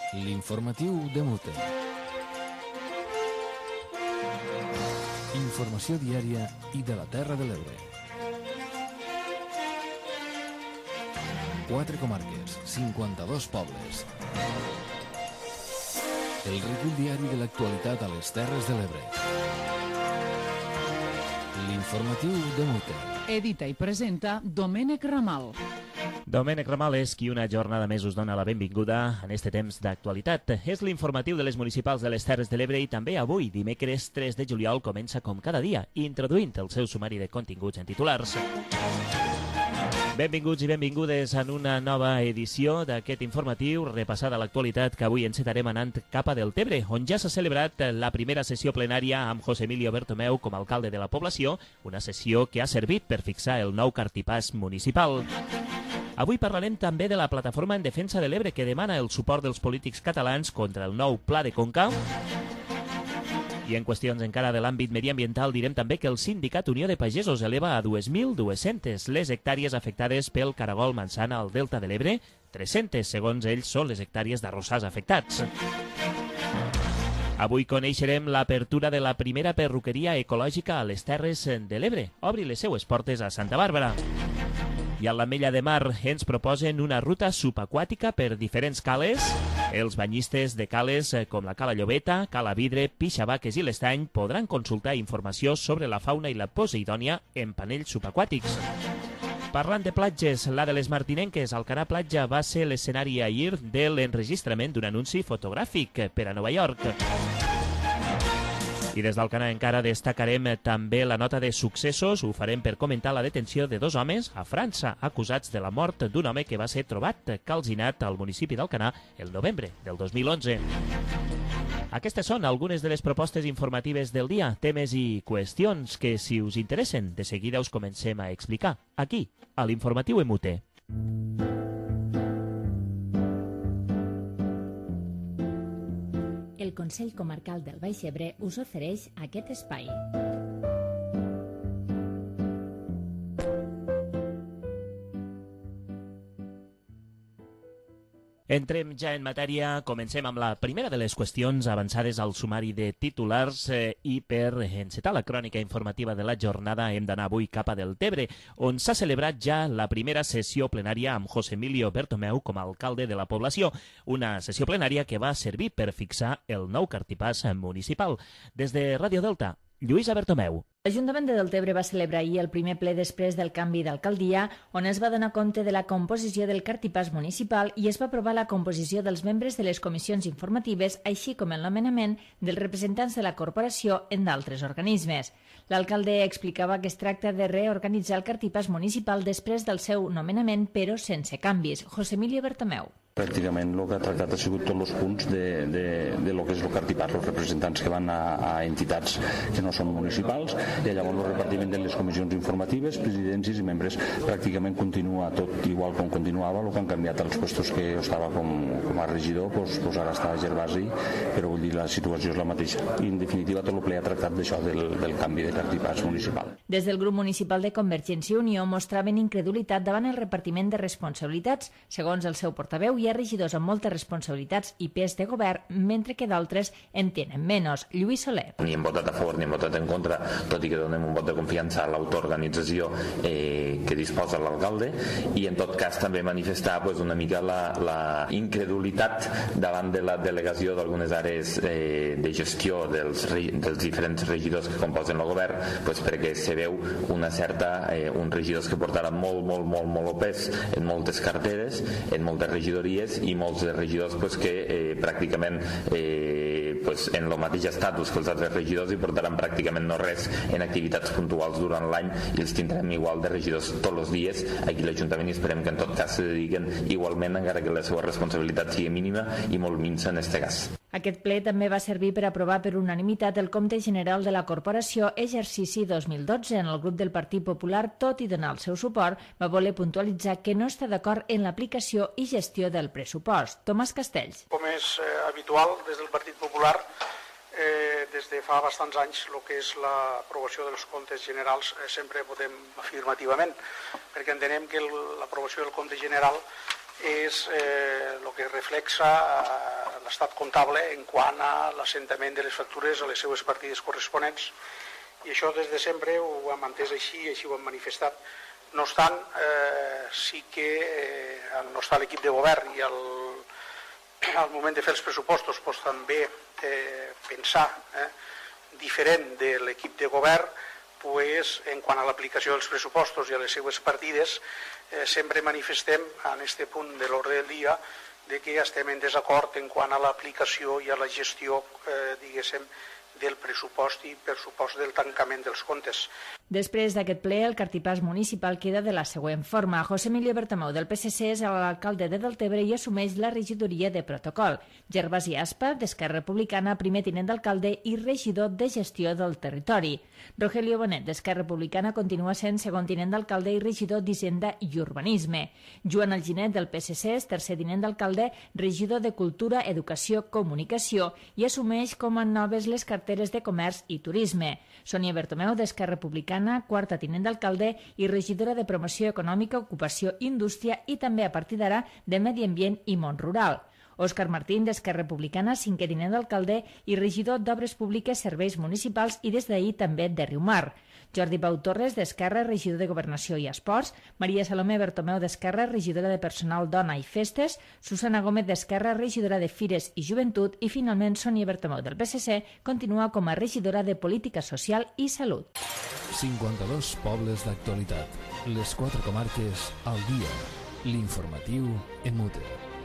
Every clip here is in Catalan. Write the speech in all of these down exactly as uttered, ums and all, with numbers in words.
L'informatiu de Mute. Informació diària i de la Terra de l'Ebre. Quatre comarques, cinquanta-dos pobles. El recull diari de l'actualitat a les Terres de l'Ebre. L'informatiu de Mute. Edita i presenta Domènec Ramal. Domènec Ramal és qui una jornada més us dona la benvinguda en este temps d'actualitat. És l'informatiu de les municipals de les Terres de l'Ebre i també avui, dimecres tres de juliol, comença com cada dia, introduint el seu sumari de continguts en titulars. Benvinguts i benvingudes en una nova edició d'aquest informatiu, repassada l'actualitat que avui encetarem anant cap a Deltebre, on ja s'ha celebrat la primera sessió plenària amb José Emilio Bertomeu com a alcalde de la població, una sessió que ha servit per fixar el nou cartipàs municipal. Avui parlarem també de la Plataforma en Defensa de l'Ebre, que demana el suport dels polítics catalans contra el nou Pla de Conca. I en qüestions encara de l'àmbit mediambiental direm també que el sindicat Unió de Pagesos eleva a dos mil dues-centes les hectàrees afectades pel caragol manzana al Delta de l'Ebre. tres-centes, segons ells, són les hectàrees d'arrossars afectats. Avui coneixerem l'apertura de la primera perruqueria ecològica a les Terres de l'Ebre. Obri les seues portes a Santa Bàrbara. I a l'Ametlla de Mar ens proposen una ruta subaquàtica per diferents cales. Els banyistes de cales com la Cala Llobeta, Cala Vidre, Pixabaques i l'Estany podran consultar informació sobre la fauna i la poseidònia en panells subaquàtics. Parlant de platges, la de les Martinenques, Alcanar Platja, va ser l'escenari ahir de l'enregistrament d'un anunci fotogràfic per a Nova York. I des d'Alcanar encara destacarem també la nota de successos. Ho farem per comentar la detenció de dos homes a França, acusats de la mort d'un home que va ser trobat calcinat al municipi d'Alcanar el novembre del dos mil onze. Aquestes són algunes de les propostes informatives del dia, temes i qüestions que, si us interessen, de seguida us comencem a explicar, aquí, a l'Informatiu M U T. El Consell Comarcal del Baix Ebre us ofereix aquest espai. Entrem ja en matèria, comencem amb la primera de les qüestions avançades al sumari de titulars eh, i per encetar la crònica informativa de la jornada hem d'anar avui cap a Deltebre, on s'ha celebrat ja la primera sessió plenària amb José Emilio Bertomeu com a alcalde de la població, una sessió plenària que va servir per fixar el nou cartipàs municipal. Des de Ràdio Delta, Lluïsa Bertomeu. L'Ajuntament de Deltebre va celebrar ahir el primer ple després del canvi d'alcaldia, on es va donar compte de la composició del cartipàs municipal i es va aprovar la composició dels membres de les comissions informatives, així com el nomenament dels representants de la corporació en d'altres organismes. L'alcalde explicava que es tracta de reorganitzar el cartipàs municipal després del seu nomenament, però sense canvis. José Emilio Bertomeu. Pràcticament el que ha tractat ha sigut tots els punts de, de, de lo que és el cartipàs, els representants que van a, a entitats que no són municipals, i llavors el repartiment de les comissions informatives, presidències i membres pràcticament continua tot igual com continuava. El que han canviat els puestos que jo estava com, com a regidor, doncs, doncs ara està a Gervasi, però vull dir, la situació és la mateixa. I en definitiva tot el ple ha tractat d'això del, del canvi de cartipàs municipal. Des del grup municipal de Convergència i Unió mostraven incredulitat davant el repartiment de responsabilitats. Segons el seu portaveu, hi ha regidors amb moltes responsabilitats i pes de govern, mentre que d'altres en tenen menys. Lluís Soler. Ni hem votat a favor ni hem votat en contra, tot i que donem un vot de confiança a l'autoorganització eh, que disposa l'alcalde, i en tot cas també manifestar pues, una mica la, la incredulitat davant de la delegació d'algunes àrees eh, de gestió dels, dels diferents regidors que composen el govern, pues, perquè se veu una certa, eh, uns regidors que portaran molt, molt, molt, molt o pes en moltes carteres, en moltes regidories, i molts regidors pues, que eh, pràcticament eh, pues, en el mateix estatus que els altres regidors i portaran pràcticament no res en activitats puntuals durant l'any, i els tindrem igual de regidors tots els dies aquí a l'Ajuntament, i esperem que en tot cas se dediquen igualment, encara que la seva responsabilitat sigui mínima i molt minsa en aquest cas. Aquest ple també va servir per aprovar per unanimitat el compte general de la corporació exercici dos mil dotze. En el grup del Partit Popular, tot i donar el seu suport, va voler puntualitzar que no està d'acord en l'aplicació i gestió del pressupost. Tomàs Castells. Com és eh, habitual, des del Partit Popular, eh, des de fa bastants anys, el que és l'aprovació dels comptes generals eh, sempre votem afirmativament, perquè entenem que l'aprovació del compte general és eh, el que reflexa eh, l'estat comptable en quant a l'assentament de les factures a les seues partides corresponents, i això des de sempre ho hem entès així i així ho hem manifestat. No obstant, eh, sí que eh, no està l'equip de govern i al, al moment de fer els pressupostos doncs, també eh, pensar eh, diferent de l'equip de govern, pues, en quant a l'aplicació dels pressupostos i a les seues partides, eh, sempre manifestem en aquest punt de l'ordre del dia de que estem en desacord en quant a l'aplicació i a la gestió, eh, diguéssim, del pressupost i pressupost del tancament dels comptes. Després d'aquest ple, el cartipàs municipal queda de la següent forma. José Emilio Bertomeu, del P S C, és l'alcalde de Deltebre i assumeix la regidoria de protocol. Gervasi Aspa, d'Esquerra Republicana, primer tinent d'alcalde i regidor de gestió del territori. Rogelio Bonet, d'Esquerra Republicana, continua sent segon tinent d'alcalde i regidor d'Hisenda i Urbanisme. Joan Alginet, del P S C, és tercer tinent d'alcalde, regidor de Cultura, Educació, Comunicació i assumeix com a noves les carteres de Comerç i Turisme. Sònia Bertomeu, d'Esquerra Republicana, quarta tinent d'alcalde i regidora de Promoció Econòmica, Ocupació i Indústria i també a partir d'ara de Medi Ambient i Món Rural. Òscar Martín, d'Esquerra Republicana, cinquè tinent d'alcalde i regidor d'Obres Públiques, Serveis Municipals i des d'ahir també de Riumar. Jordi Pau Torres, d'Esquerra, regidor de Governació i Esports, Maria Salomé Bertomeu, d'Esquerra, regidora de Personal, Dona i Festes, Susana Gómez, d'Esquerra, regidora de Fires i Joventut i, finalment, Sònia Bertomeu, del P S C, continua com a regidora de Política Social i Salut. cinquanta-dos pobles d'actualitat. Les quatre comarques al dia. L'informatiu en Mute.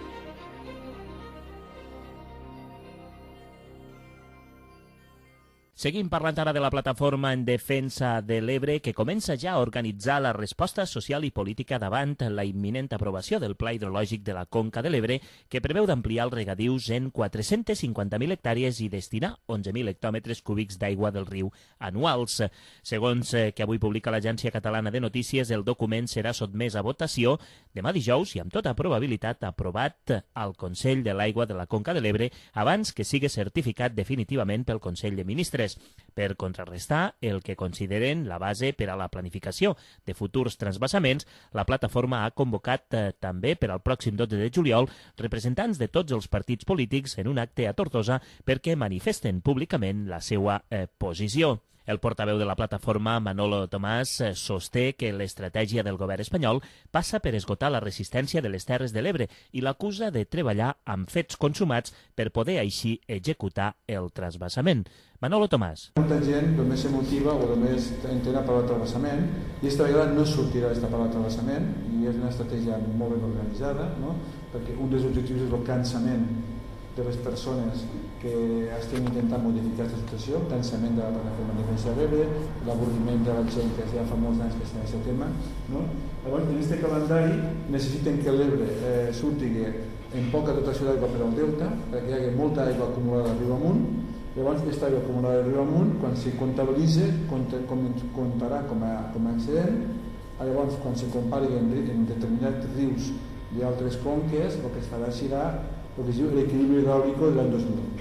Seguim parlant ara de la plataforma en defensa de l'Ebre, que comença ja a organitzar la resposta social i política davant la imminent aprovació del Pla Hidrològic de la Conca de l'Ebre, que preveu d'ampliar els regadius en quatre-cents cinquanta mil hectàrees i destinar onze mil hectòmetres cúbics d'aigua del riu anuals. Segons que avui publica l'Agència Catalana de Notícies, el document serà sotmès a votació demà dijous i amb tota probabilitat aprovat al Consell de l'Aigua de la Conca de l'Ebre abans que sigui certificat definitivament pel Consell de Ministres, per contrarrestar el que consideren la base per a la planificació de futurs transvasaments. La plataforma ha convocat eh, també per al pròxim dotze de juliol representants de tots els partits polítics en un acte a Tortosa perquè manifesten públicament la seva eh, posició. El portaveu de la plataforma, Manolo Tomàs, sosté que l'estratègia del govern espanyol passa per esgotar la resistència de les Terres de l'Ebre i l'acusa de treballar amb fets consumats per poder així executar el transvasament. Manolo Tomàs. Molta gent només se motiva o només entén a parlar de transvasament i aquesta vegada no sortirà d'esta parlar de transvasament i és una estratègia molt ben organitzada, no? Perquè un dels objectius és el cansament de les persones que estem intentant modificar aquesta situació, cansament de la plataforma de defensa de l'Ebre, l'avorriment de la gent que ja fa molts anys que està en aquest tema, no? Llavors, en aquest calendari necessiten que l'Ebre eh, surti en poca dotació d'aigua per al delta, perquè hi hagi molta aigua acumulada riu amunt. Llavors, aquesta aigua acumulada riu amunt, quan s'hi comptabilitza, comptarà com a, com a excedent. Llavors, quan s'hi compari en, en determinats rius i altres conques, el que es farà serà el que es diu l'equilibri hidràulic de l'any dos mil.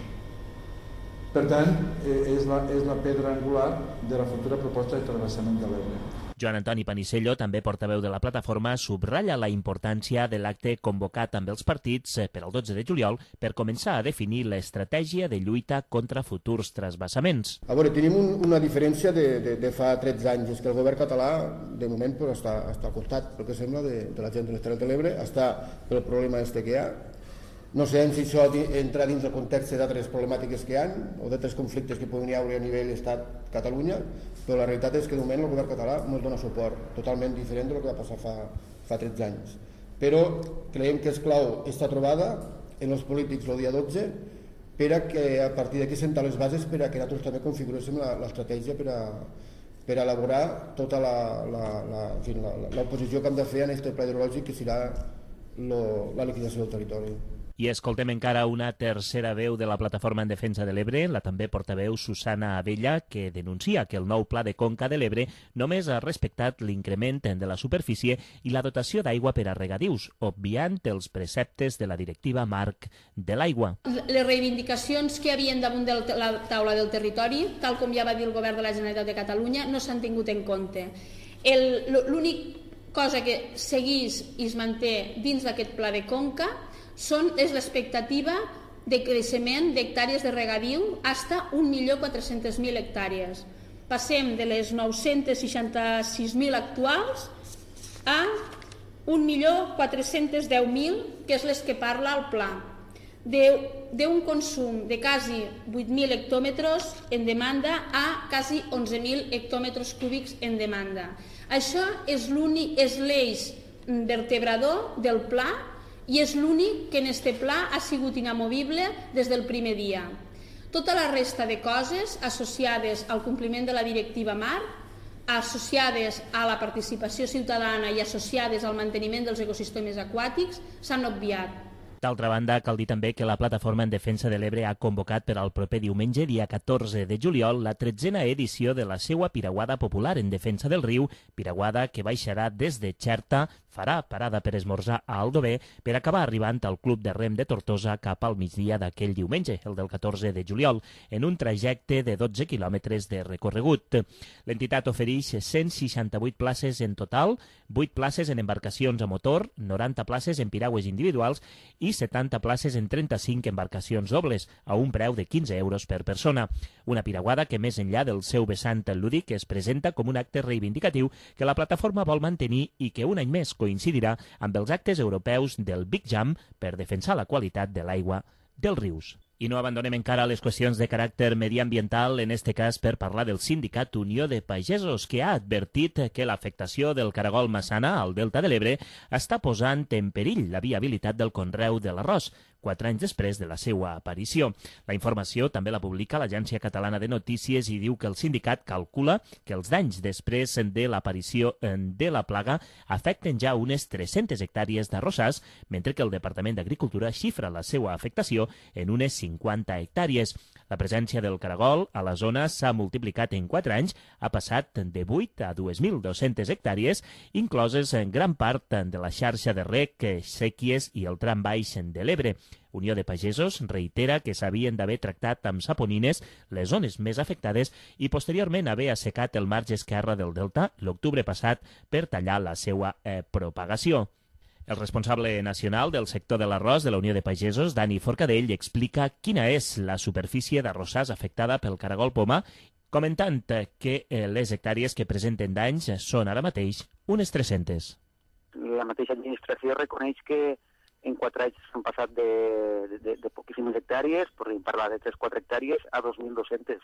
Per tant, és la, és la pedra angular de la futura proposta de transvasament de l'Ebre. Joan Antoni Panisello, també portaveu de la plataforma, subratlla la importància de l'acte convocat amb els partits per al dotze de juliol per començar a definir l'estratègia de lluita contra futurs transvasaments. A veure, tenim un, una diferència de, de, de fa tretze anys, és que el govern català de moment pues, està, està al costat, pel que sembla, de, de la gent de les Terres de l'Ebre, està pel problema este que hi ha. No sé si això entra dins el context d'altres problemàtiques que hi ha o d'altres conflictes que poden haver a nivell Estat-Catalunya, però la realitat és que de moment el govern català no es dona suport, totalment diferent del que va passar fa, fa tretze anys. Però creiem que és clau aquesta trobada en els polítics el dia dotze per a que a partir d'aquí sentar les bases per a que nosaltres també configuréssim l'estratègia per a, per a elaborar tota l'oposició que hem de fer en aquest pla hidrològic que serà lo, la liquidació del territori. I escoltem encara una tercera veu de la plataforma en defensa de l'Ebre, la també portaveu Susana Abella, que denuncia que el nou pla de Conca de l'Ebre només ha respectat l'increment de la superfície i la dotació d'aigua per a regadius, obviant els preceptes de la directiva marc de l'aigua. Les reivindicacions que hi havia damunt de la taula del territori, tal com ja va dir el govern de la Generalitat de Catalunya, no s'han tingut en compte. L'únic cosa que seguís i es manté dins d'aquest pla de Conca Són, és l'expectativa de creixement d'hectàrees de regadiu fins a un milió quatre-cents mil hectàrees. Passem de les nou-cents seixanta-sis mil actuals a un milió quatre-cents deu mil, que és les que parla el pla, d'un consum de quasi vuit mil hectòmetres en demanda a quasi onze mil hectòmetres cúbics en demanda. Això és l'eix vertebrador del pla i és l'únic que en este pla ha sigut inamovible des del primer dia. Tota la resta de coses associades al compliment de la directiva marc, associades a la participació ciutadana i associades al manteniment dels ecosistemes aquàtics s'han obviat. D'altra banda, cal dir també que la Plataforma en Defensa de l'Ebre ha convocat per al proper diumenge, dia catorze de juliol, la tretzena edició de la seua Piraguada Popular en defensa del riu, Piraguada que baixarà des de Xerta, farà parada per esmorzar a Aldover, per acabar arribant al Club de Rem de Tortosa cap al migdia d'aquell diumenge, el del catorze de juliol, en un trajecte de dotze quilòmetres de recorregut. L'entitat ofereix cent seixanta-vuit places en total, vuit places en embarcacions a motor, noranta places en piragües individuals i setanta places en trenta-cinc embarcacions dobles, a un preu de quinze euros per persona. Una piraguada que, més enllà del seu vessant lúdic, es presenta com un acte reivindicatiu que la plataforma vol mantenir i que un any més coincidirà amb els actes europeus del Big Jam per defensar la qualitat de l'aigua dels rius. I no abandonem encara les qüestions de caràcter mediambiental, en este cas per parlar del sindicat Unió de Pagesos, que ha advertit que l'afectació del caragol massana al Delta de l'Ebre està posant en perill la viabilitat del conreu de l'arròs, quatre anys després de la seva aparició. La informació també la publica l'Agència Catalana de Notícies i diu que el sindicat calcula que els danys després de l'aparició de la plaga afecten ja unes tres-centes hectàrees d'arrossars, mentre que el Departament d'Agricultura xifra la seva afectació en unes cinquanta hectàrees. La presència del caragol a la zona s'ha multiplicat en quatre anys, ha passat de vuit a dos mil dues-centes hectàrees, incloses en gran part de la xarxa de rec, séquies i el tram baix de l'Ebre. Unió de Pagesos reitera que s'havien d'haver tractat amb saponines les zones més afectades i posteriorment haver assecat el marge esquerre del delta l'octubre passat per tallar la seva eh, propagació. El responsable nacional del sector de l'arròs de la Unió de Pagesos, Dani Forcadell, explica quina és la superfície d'arrossars afectada pel caragol poma, comentant que les hectàrees que presenten danys són ara mateix unes tres-centes. La mateixa administració reconeix que en quatre anys s'han passat de, de, de poquíssimes hectàrees, podríem parlar de tres o quatre hectàrees, a dos mil dos-centes.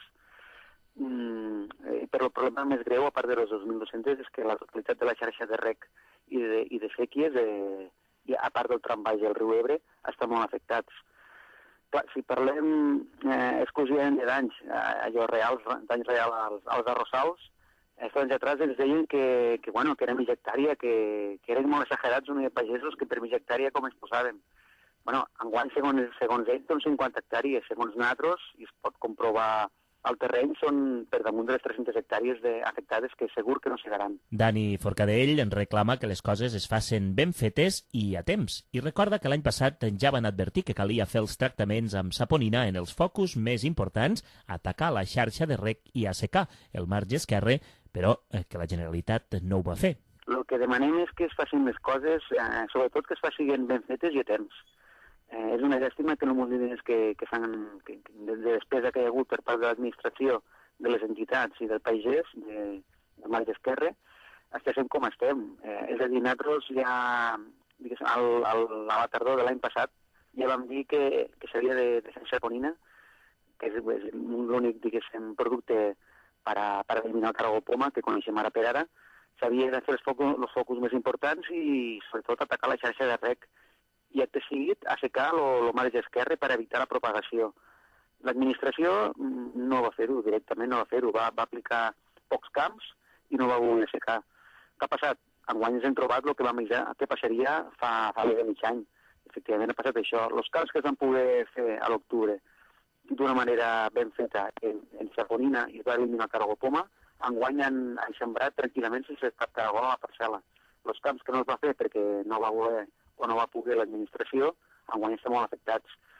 Mm, eh, però el problema més greu, a part de les dos mil dos-centes, és que la totalitat de la xarxa de rec i de, i de séquies, eh, i a part del tram baix del riu Ebre, estan molt afectats. Clar, si parlem eh, exclusivament de danys, eh, allò reals, danys reals als, als arrossals, eh, fa anys atrás ens deien que, que, bueno, que era mitja hectàrea, que, que eren molt exagerats uns pagesos que per mitja hectàrea com es posaven. Bueno, enguany, segons, segons ells, són cinquanta hectàrees. Segons nosaltres, i es pot comprovar al terreny, són per damunt de les tres-centes hectàrees de, afectades que segur que no segaran. Dani Forcadell en reclama que les coses es facin ben fetes i a temps. I recorda que l'any passat ja van advertir que calia fer els tractaments amb saponina en els focus més importants, atacar la xarxa de rec i assecar el marge esquerre, però eh, que la Generalitat no ho va fer. El que demanem és que es facin les coses, eh, sobretot que es facin ben fetes i a temps. Eh, és una llàstima que no molts diners que, que fan que, de, de despesa que hi ha hagut per part de l'administració, de les entitats i del pagès, de, de marge esquerre, estem com estem. Eh, és a dir, nosaltres ja, diguéssim, al, al, a la tardor de l'any passat, ja vam dir que, que s'havia de, de fer saponina, que és, és l'únic, diguéssim, producte per a, per a eliminar el caragol poma que coneixem ara per ara. S'havia de fer els focus, els focus més importants i, sobretot, atacar la xarxa de rec i acte seguit assecar el marge esquerre per evitar la propagació. L'administració no va fer-ho, directament no va fer-ho, va, va aplicar pocs camps i no va voler assecar. Què ha passat? Enguany ens hem trobat el que, vam, que passaria fa, fa més de mig any. Efectivament ha passat això. Els camps que es van poder fer a l'octubre d'una manera ben feta en, en saponina i es va eliminar el caragol poma, enguany han, han sembrat tranquil·lament sense cap caragol a la parcel·la. Els camps que no es va fer perquè no va voler o no va poder l'administració, enguany estan molt afectats.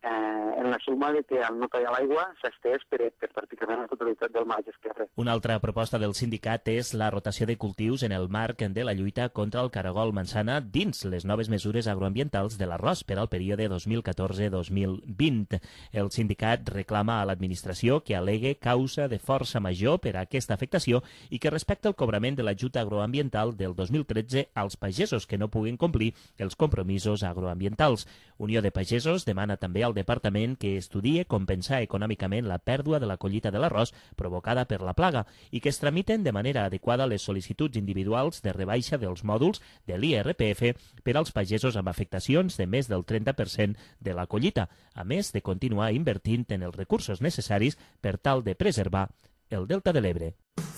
eh, en la suma de que al no tallar l'aigua s'ha estès per, per pràcticament la totalitat del marge esquerre. Una altra proposta del sindicat és la rotació de cultius en el marc de la lluita contra el caragol manzana dins les noves mesures agroambientals de l'arròs per al període dos mil catorze dos mil vint. El sindicat reclama a l'administració que al·legue causa de força major per a aquesta afectació i que respecta el cobrament de l'ajut agroambiental del dos mil tretze als pagesos que no puguen complir els compromisos agroambientals. Unió de Pagesos demana també al departament que estudie compensar econòmicament la pèrdua de la collita de l'arròs provocada per la plaga i que es tramiten de manera adequada les sol·licituds individuals de rebaixa dels mòduls de l'I R P F per als pagesos amb afectacions de més del trenta per cent de la collita, a més de continuar invertint en els recursos necessaris per tal de preservar el Delta de l'Ebre.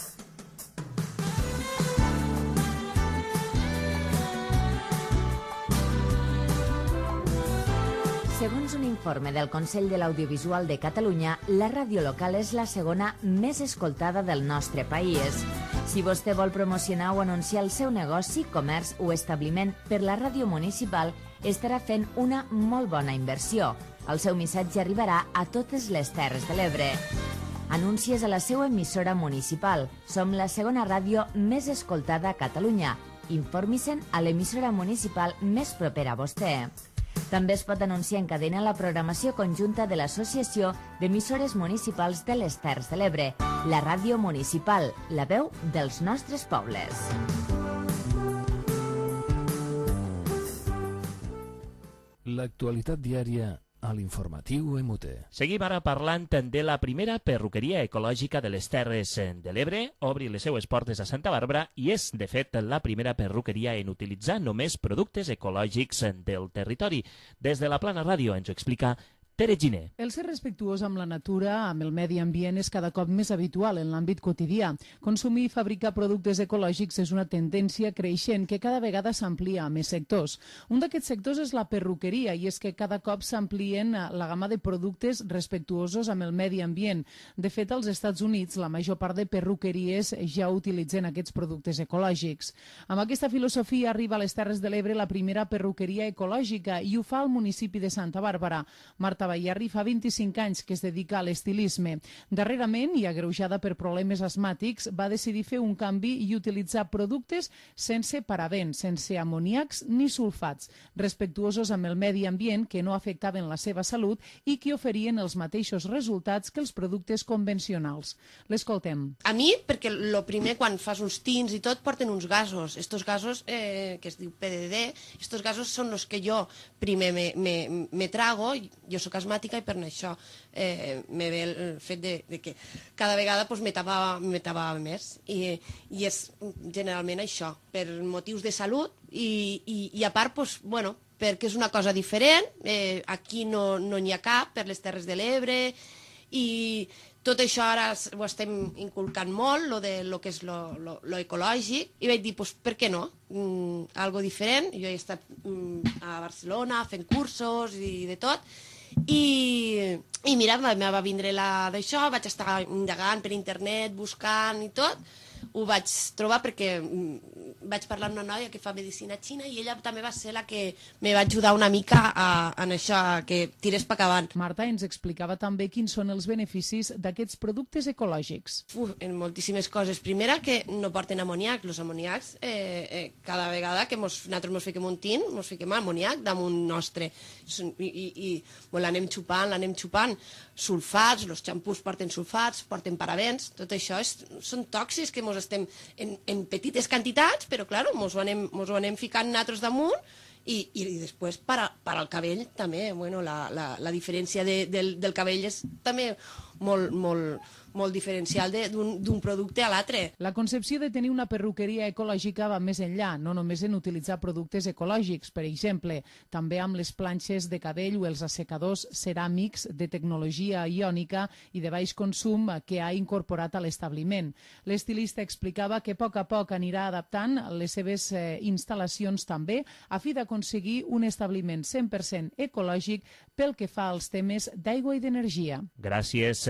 Segons un informe del Consell de l'Audiovisual de Catalunya, la ràdio local és la segona més escoltada del nostre país. Si vostè vol promocionar o anunciar el seu negoci, comerç o establiment per la ràdio municipal, estarà fent una molt bona inversió. El seu missatge arribarà a totes les Terres de l'Ebre. Anuncies a la seva emissora municipal. Som la segona ràdio més escoltada a Catalunya. Informi-se'n a l'emissora municipal més propera a vostè. També es pot anunciar en cadena la programació conjunta de l'Associació d'Emissores Municipals de les Terres de l'Ebre, la ràdio municipal, la veu dels nostres pobles. L'actualitat diària a l'informatiu M U T. Seguim ara parlant de la primera perruqueria ecològica de les Terres de l'Ebre. Obri les seues portes a Santa Bàrbara i és, de fet, la primera perruqueria en utilitzar només productes ecològics del territori. Des de la Plana Ràdio ens ho explica Tere Giner. El ser respectuós amb la natura, amb el medi ambient, és cada cop més habitual en l'àmbit quotidià. Consumir i fabricar productes ecològics és una tendència creixent que cada vegada s'amplia a més sectors. Un d'aquests sectors és la perruqueria, i és que cada cop s'amplien la gamma de productes respectuosos amb el medi ambient. De fet, als Estats Units, la major part de perruqueries ja utilitzen aquests productes ecològics. Amb aquesta filosofia arriba a les Terres de l'Ebre la primera perruqueria ecològica i ho fa al municipi de Santa Bàrbara. Marta Ballarri fa vint-i-cinc anys que es dedica a l'estilisme. Darrerament, i agreujada per problemes asmàtics, va decidir fer un canvi i utilitzar productes sense parabens, sense amoníacs ni sulfats, respectuosos amb el medi ambient, que no afectaven la seva salut i que oferien els mateixos resultats que els productes convencionals. L'escoltem. A mi, perquè el primer, quan fas uns tints i tot, porten uns gasos. Estos gasos, eh, que es diu P D D, estos gasos són els que jo primer me, me, me trago. Jo soc asmàtica i per això eh, me ve el fet de, de que cada vegada pues, me tapava, me tapava més I, i és generalment això, per motius de salut i, i, i a part, pues, bueno, perquè és una cosa diferent, eh, aquí no n'hi no ha cap per les Terres de l'Ebre i tot això ara ho estem inculcant molt, lo de lo que és lo, lo, lo ecològic, i vaig dir, pues, per què no? Mm, algo diferent. Jo he estat mm, a Barcelona fent cursos i de tot, i, i mira, me va vindre la d'això, vaig estar indagant per internet, buscant i tot, ho vaig trobar perquè vaig parlar amb una noia que fa medicina xina i ella també va ser la que me va ajudar una mica a, a això, a que tirés per avant. Marta ens explicava també quins són els beneficis d'aquests productes ecològics. Uf, en moltíssimes coses. Primera, que no porten amoníac. Els amoníacs, eh, eh, cada vegada que mos, nosaltres ens fiquem un tint, ens fiquem amoníac damunt nostre. I, i, i bueno, l'anem xupant, l'anem xupant. Sulfats, els xampús porten sulfats, porten parabens, tot això és, són tòxics que mos estem en, en petites quantitats, però clar, mos ho anem, mos ho anem ficant nosaltres damunt i, i, i després per, a, per al cabell també, bueno, la, la, la diferència de, del, del cabell és també molt, molt, molt diferencial d'un producte a l'altre. La concepció de tenir una perruqueria ecològica va més enllà, no només en utilitzar productes ecològics, per exemple, també amb les planxes de cabell o els assecadors ceràmics de tecnologia iònica i de baix consum que ha incorporat a l'establiment. L'estilista explicava que a poc a poc anirà adaptant les seves eh, instal·lacions també a fi d'aconseguir un establiment cent per cent ecològic pel que fa als temes d'aigua i d'energia. Gràcies,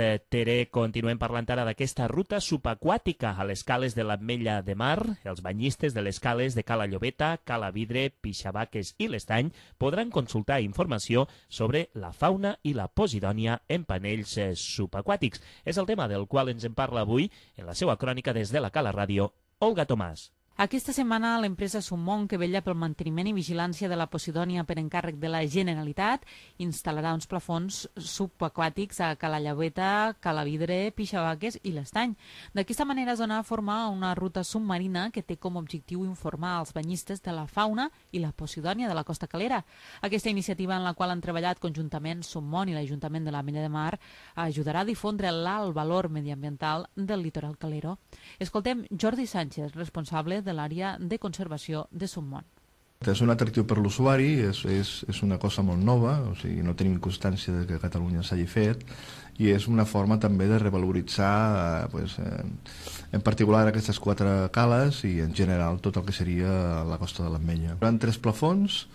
Tere, continuem parlant ara d'aquesta ruta subaquàtica a les cales de l'Ametlla de Mar. Els banyistes de les cales de Cala Llobeta, Cala Vidre, Pixabaques i l'Estany podran consultar informació sobre la fauna i la posidònia en panells subaquàtics. És el tema del qual ens en parla avui en la seva crònica des de la Cala Ràdio, Olga Tomàs. Aquesta setmana l'empresa Summon, que vetlla pel manteniment i vigilància de la posidònia per encàrrec de la Generalitat, instal·larà uns plafons subaquàtics a Cala Llobeta, Cala Vidre, Pixabaques i l'Estany. D'aquesta manera es dona a formar una ruta submarina que té com a objectiu informar als banyistes de la fauna i la posidònia de la costa calera. Aquesta iniciativa, en la qual han treballat conjuntament Summon i l'Ajuntament de l'Ametlla de Mar, ajudarà a difondre l'alt valor mediambiental del litoral calero. Escoltem Jordi Sánchez, responsable de l'àrea de conservació de Summon. És un atractiu per l'usuari, és, és, és una cosa molt nova, o sigui, no tenim constància de que a Catalunya s'hagi fet, i és una forma també de revaloritzar eh, pues, eh, en particular aquestes quatre cales i en general tot el que seria la costa de l'Ametlla. Hi ha tres plafons,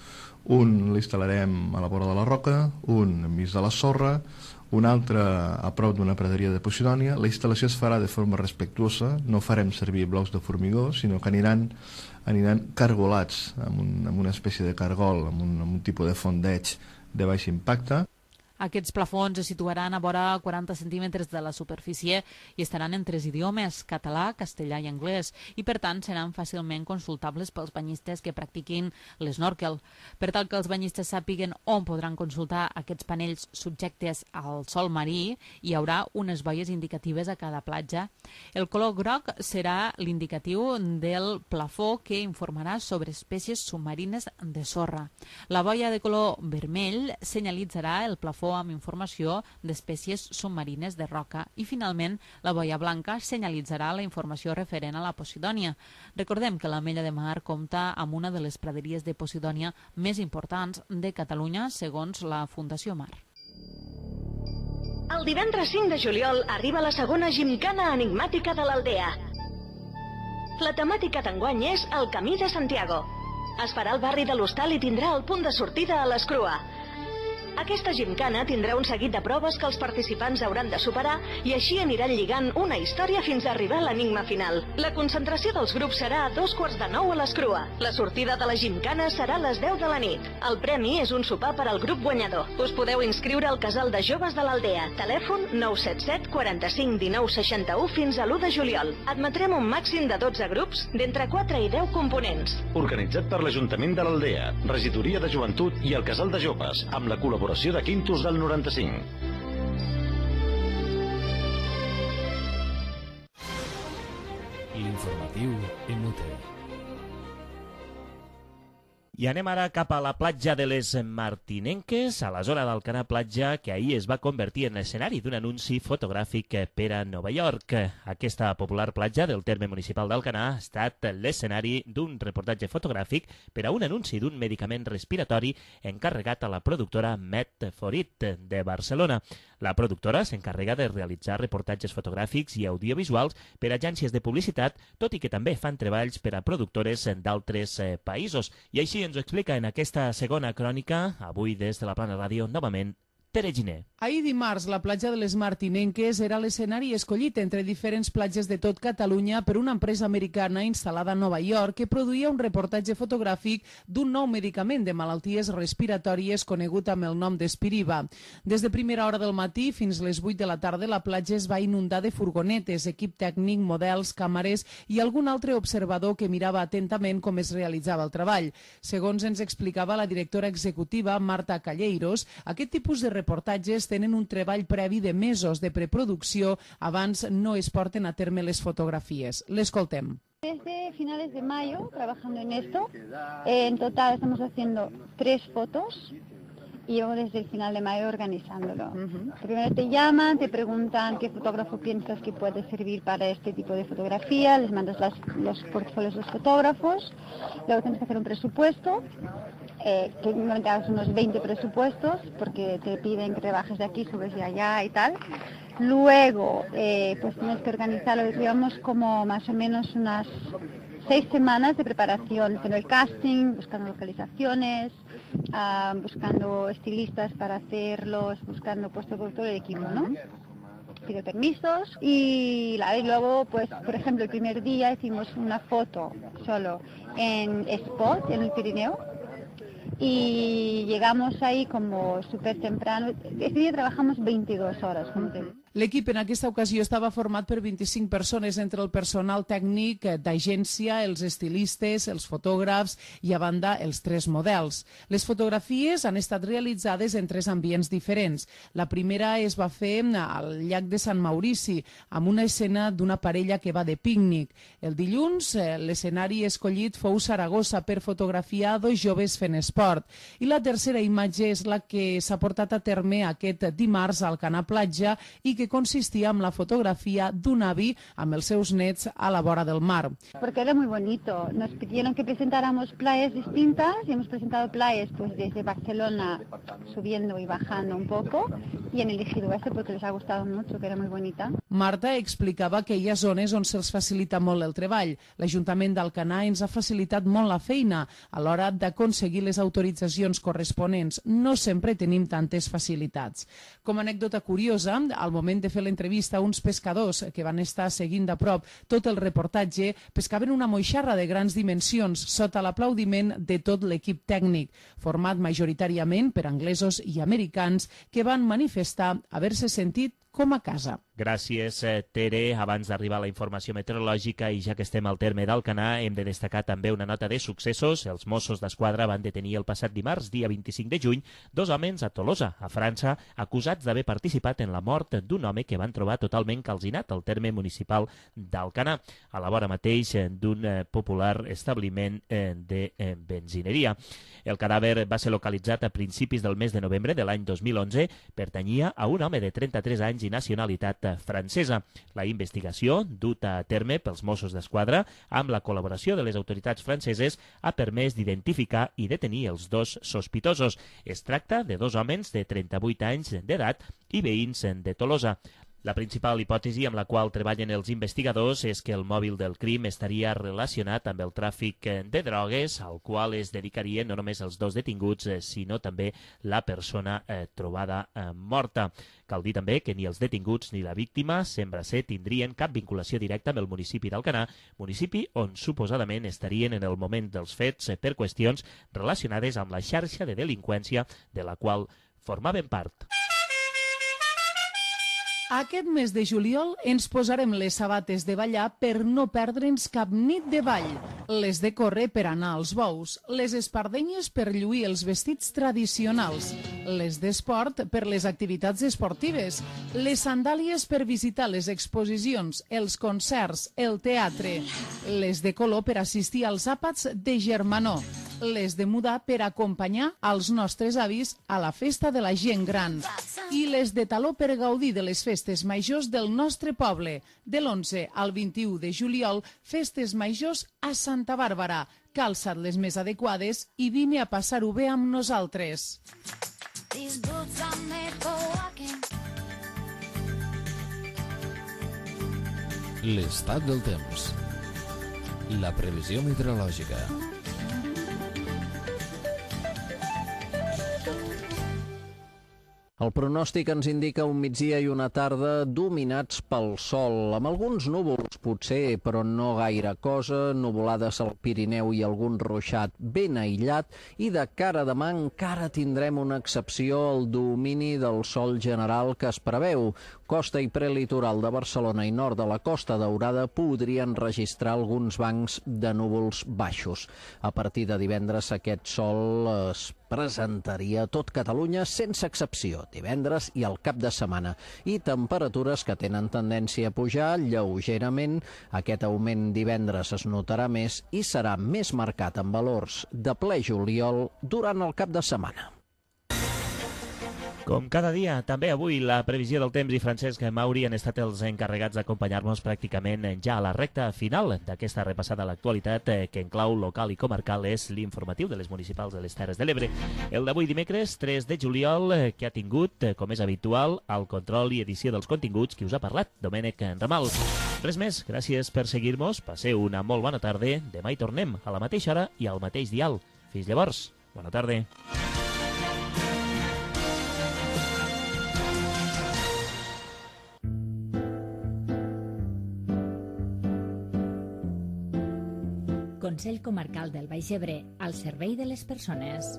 un l'instal·larem a la vora de la roca, un enmig de la sorra, un altre a prop d'una praderia de posidònia. La instal·lació es farà de forma respectuosa, no farem servir blocs de formigó, sinó que aniran, aniran cargolats amb, un, amb una espècie de cargol, amb un, amb un tipus de fondeig de baix impacte. Aquests plafons es situaran a vora quaranta centímetres de la superfície i estaran en tres idiomes, català, castellà i anglès, i per tant seran fàcilment consultables pels banyistes que practiquin l'snorkel. Per tal que els banyistes sàpiguen on podran consultar aquests panells subjectes al sol marí, hi haurà unes boies indicatives a cada platja. El color groc serà l'indicatiu del plafó que informarà sobre espècies submarines de sorra. La boia de color vermell senyalitzarà el plafó amb informació d'espècies submarines de roca i, finalment, la boia blanca senyalitzarà la informació referent a la posidònia. Recordem que l'Ametlla de Mar compta amb una de les praderies de posidònia més importants de Catalunya, segons la Fundació Mar. El divendres cinc de juliol arriba la segona gimcana enigmàtica de l'Aldea. La temàtica d'enguany és el Camí de Santiago. Es farà al barri de l'Hostal i tindrà el punt de sortida a l'Escrua. Aquesta gimcana tindrà un seguit de proves que els participants hauran de superar i així aniran lligant una història fins a arribar a l'enigma final. La concentració dels grups serà a dos quarts de nou a l'Escrua. La sortida de la gimcana serà a les deu de la nit. El premi és un sopar per al grup guanyador. Us podeu inscriure al Casal de Joves de l'Aldea. Telèfon nou set set quaranta-cinc dinou seixanta-u fins a l'u de juliol. Admetrem un màxim de dotze grups d'entre quatre i deu components. Organitzat per l'Ajuntament de l'Aldea, Regidoria de Joventut i el Casal de Joves, amb la col·laboració de Quintos del noranta-cinc. L'informatiu en Mute. I anem ara cap a la platja de les Martinenques, a la zona d'Alcanar Platja, que ahir es va convertir en l'escenari d'un anunci fotogràfic per a Nova York. Aquesta popular platja del terme municipal d'Alcanar ha estat l'escenari d'un reportatge fotogràfic per a un anunci d'un medicament respiratori encarregat a la productora Medforit de Barcelona. La productora s'encarrega de realitzar reportatges fotogràfics i audiovisuals per a agències de publicitat, tot i que també fan treballs per a productores d'altres països. I així ens ho explica en aquesta segona crònica, avui des de la Plana Ràdio, novament, Tere Giner. Ahir dimarts, la platja de les Martinenques era l'escenari escollit entre diferents platges de tot Catalunya per una empresa americana instal·lada a Nova York que produïa un reportatge fotogràfic d'un nou medicament de malalties respiratòries conegut amb el nom d'Espiriva. Des de primera hora del matí fins les vuit de la tarda, la platja es va inundar de furgonetes, equip tècnic, models, càmeres i algun altre observador que mirava atentament com es realitzava el treball. Segons ens explicava la directora executiva, Marta Calleiros, aquest tipus de reportatges tenen un treball previ de mesos de preproducció abans no es porten a terme les fotografies. L'escoltem. Desde finales de mayo trabajando en esto, eh, en total estamos haciendo tres fotos y llevo desde el final de mayo organizándolo. Uh-huh. Primero te llaman, te preguntan qué fotógrafo piensas que puede servir para este tipo de fotografía, les mandas las, los portfolios de los fotógrafos, luego tienes que hacer un presupuesto, eh, que normalmente hagas unos veinte presupuestos porque te piden que rebajes de aquí, subes de allá y tal. Luego, eh, pues tienes que organizarlo, digamos, como más o menos unas seis semanas de preparación, haciendo el casting, buscando localizaciones, uh, buscando estilistas para hacerlos, buscando pues todo, todo el equipo, ¿no? pido permisos y, la, y luego, pues, por ejemplo, el primer día hicimos una foto solo en Spot, en el Pirineo, y llegamos ahí como súper temprano. Este día trabajamos veintidós horas juntos. L'equip en aquesta ocasió estava format per vint-i-cinc persones entre el personal tècnic d'agència, els estilistes, els fotògrafs i a banda els tres models. Les fotografies han estat realitzades en tres ambients diferents. La primera es va fer al llac de Sant Maurici, amb una escena d'una parella que va de pícnic. El dilluns, l'escenari escollit fou Saragossa per fotografiar dos joves fent esport. I la tercera imatge és la que s'ha portat a terme aquest dimarts al Canà Platja i que consistía en la fotografía de un avi amb els seus nets a la vora del mar. Porque era muy bonito. Nos pidieron que presentáramos playas distintas y hemos presentado playas pues desde Barcelona subiendo y bajando un poco y han elegido esta porque les ha gustado mucho, que era muy bonita. Marta explicava que hi ha zones on se'ls facilita molt el treball. L'Ajuntament d'Alcanar ens ha facilitat molt la feina a l'hora d'aconseguir les autoritzacions corresponents. No sempre tenim tantes facilitats. Com a anècdota curiosa, al moment de fer l'entrevista, uns pescadors que van estar seguint de prop tot el reportatge pescaven una moixarra de grans dimensions sota l'aplaudiment de tot l'equip tècnic, format majoritàriament per anglesos i americans que van manifestar haver-se sentit com a casa. Gràcies, Tere. Abans d'arribar a la informació meteorològica i ja que estem al terme d'Alcanar, hem de destacar també una nota de successos. Els Mossos d'Esquadra van detenir el passat dimarts, dia vint-i-cinc de juny, dos homes a Tolosa, a França, acusats d'haver participat en la mort d'un home que van trobar totalment calcinat al terme municipal d'Alcanar, a la vora mateix d'un popular establiment de benzineria. El cadàver va ser localitzat a principis del mes de novembre de l'any dos mil onze. Pertanyia a un home de trenta-tres anys i nacionalitat francesa. La investigació, duta a terme pels Mossos d'Esquadra, amb la col·laboració de les autoritats franceses, ha permès d'identificar i detenir els dos sospitosos. Es tracta de dos homes de trenta-vuit anys d'edat i veïns de Tolosa. La principal hipòtesi amb la qual treballen els investigadors és que el mòbil del crim estaria relacionat amb el tràfic de drogues, al qual es dedicarien no només els dos detinguts, sinó també la persona eh, trobada eh, morta. Cal dir també que ni els detinguts ni la víctima sembla ser tindrien cap vinculació directa amb el municipi d'Alcanar, municipi on suposadament estarien en el moment dels fets per qüestions relacionades amb la xarxa de delinqüència de la qual formaven part. Aquest mes de juliol ens posarem les sabates de ballar per no perdre'ns cap nit de ball, les de córrer per anar als bous, les espardenyes per lluir els vestits tradicionals, les d'esport per les activitats esportives, les sandàlies per visitar les exposicions, els concerts, el teatre, les de color per assistir als àpats de germanor, les de mudar per acompanyar els nostres avis a la festa de la gent gran i les de taló per gaudir de les festes majors del nostre poble. De l'onze al vint-i-u de juliol, festes majors a Santa Bàrbara. Calça't les més adequades i vine a passar-ho bé amb nosaltres. L'estat del temps. La previsió meteorològica. El pronòstic ens indica un migdia i una tarda dominats pel sol, amb alguns núvols potser, però no gaire cosa, nuvolades al Pirineu i algun ruixat ben aïllat, i de cara a demà encara tindrem una excepció al domini del sol general que es preveu. Costa i prelitoral de Barcelona i nord de la Costa Daurada podrien registrar alguns bancs de núvols baixos. A partir de divendres aquest sol es presentaria a tot Catalunya sense excepció, divendres i al cap de setmana, i temperatures que tenen tendència a pujar lleugerament. Aquest augment divendres es notarà més i serà més marcat en valors de ple juliol durant el cap de setmana. Com cada dia, també avui la previsió del temps i Francesc Mauri han estat els encarregats d'acompanyar-nos pràcticament ja a la recta final d'aquesta repassada a l'actualitat que en clau local i comarcal és l'informatiu de les municipals de les Terres de l'Ebre. El d'avui dimecres, tres de juliol, que ha tingut, com és habitual, el control i edició dels continguts qui us ha parlat, Domènec Ramal. Res més, gràcies per seguir-nos, passeu una molt bona tarda, demà hi tornem a la mateixa hora i al mateix dial. Fins llavors, bona tarda. Consell Comarcal del Baix Ebre, al servei de les persones.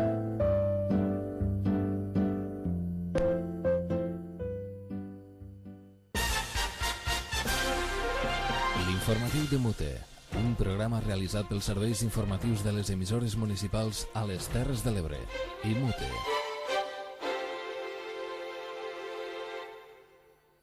L'informatiu de Mute, un programa realitzat pels serveis informatius de les emissores municipals a les Terres de l'Ebre i Mute.